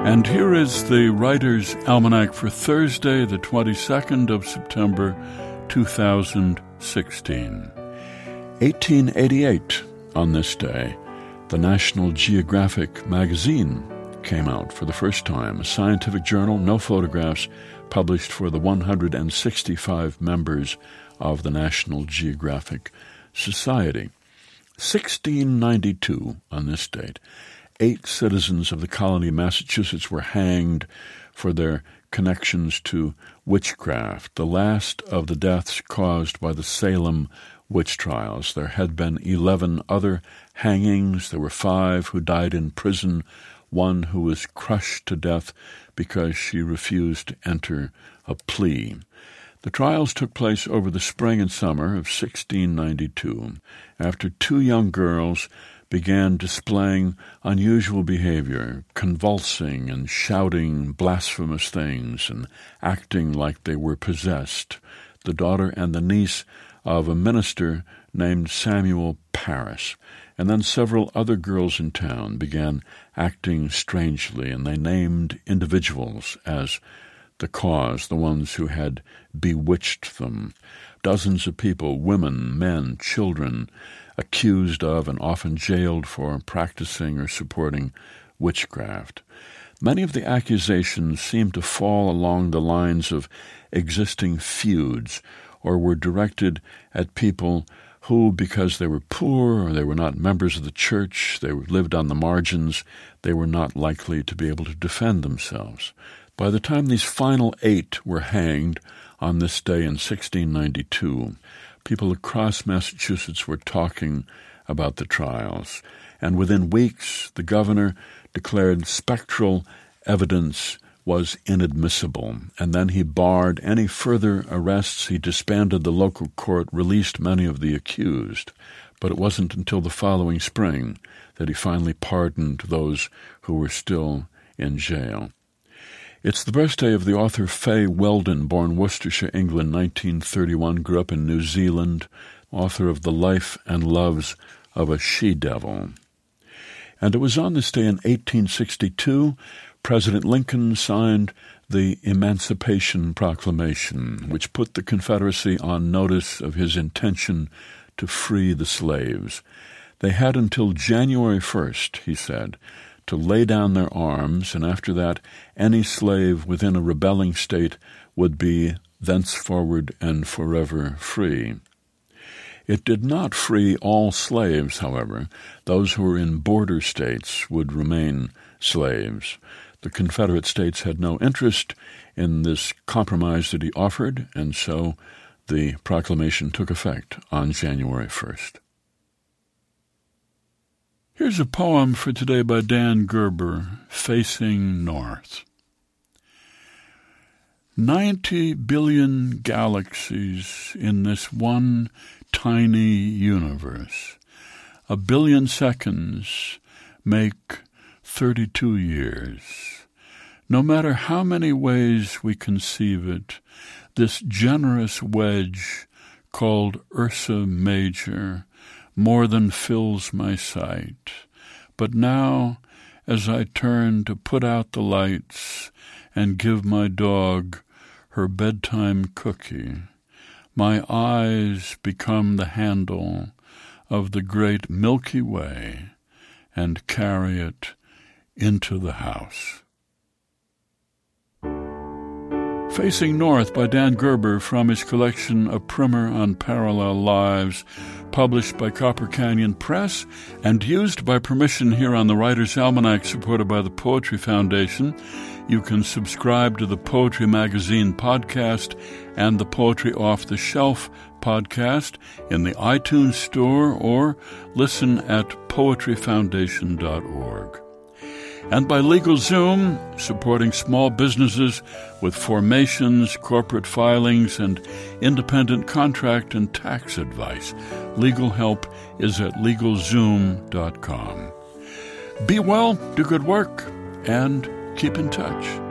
And here is the Writer's Almanac for Thursday, the 22nd of September, 2016. 1888, on this day, the National Geographic magazine came out for the first time, a scientific journal, no photographs, published for the 165 members of the National Geographic Society. 1692, on this date, 8 citizens of the colony of Massachusetts were hanged for their connections to witchcraft, the last of the deaths caused by the Salem witch trials. There had been 11 other hangings. There were 5 who died in prison, 1 who was crushed to death because she refused to enter a plea. The trials took place over the spring and summer of 1692, after 2 young girls began displaying unusual behavior, convulsing and shouting blasphemous things and acting like they were possessed. The daughter and the niece of a minister named Samuel Parris. And then several other girls in town began acting strangely, and they named individuals as the cause, the ones who had bewitched them. Dozens of people, women, men, children, accused of and often jailed for practicing or supporting witchcraft. Many of the accusations seemed to fall along the lines of existing feuds or were directed at people who, because they were poor or they were not members of the church, they lived on the margins, they were not likely to be able to defend themselves. By the time these final 8 were hanged on this day in 1692, people across Massachusetts were talking about the trials, and within weeks the governor declared spectral evidence was inadmissible, and then he barred any further arrests. He disbanded the local court, released many of the accused, but it wasn't until the following spring that he finally pardoned those who were still in jail. It's the birthday of the author Fay Weldon, born Worcestershire, England, 1931, grew up in New Zealand, author of The Life and Loves of a She-Devil. And it was on this day in 1862, President Lincoln signed the Emancipation Proclamation, which put the Confederacy on notice of his intention to free the slaves. They had until January 1st, he said, to lay down their arms, and after that any slave within a rebelling state would be thenceforward and forever free. It did not free all slaves, however. Those who were in border states would remain slaves. The Confederate States had no interest in this compromise that he offered, and so the proclamation took effect on January 1st. Here's a poem for today by Dan Gerber, Facing North. 90 billion galaxies in this one tiny universe. 1 billion seconds make 32 years. No matter how many ways we conceive it, this generous wedge called Ursa Major more than fills my sight. But now, as I turn to put out the lights and give my dog her bedtime cookie, my eyes become the handle of the great Milky Way and carry it into the house. Facing North by Dan Gerber from his collection A Primer on Parallel Lives, published by Copper Canyon Press and used by permission here on the Writer's Almanac, supported by the Poetry Foundation. You can subscribe to the Poetry Magazine podcast and the Poetry Off the Shelf podcast in the iTunes Store or listen at poetryfoundation.org. And by LegalZoom, supporting small businesses with formations, corporate filings, and independent contract and tax advice. Legal help is at LegalZoom.com. Be well, do good work, and keep in touch.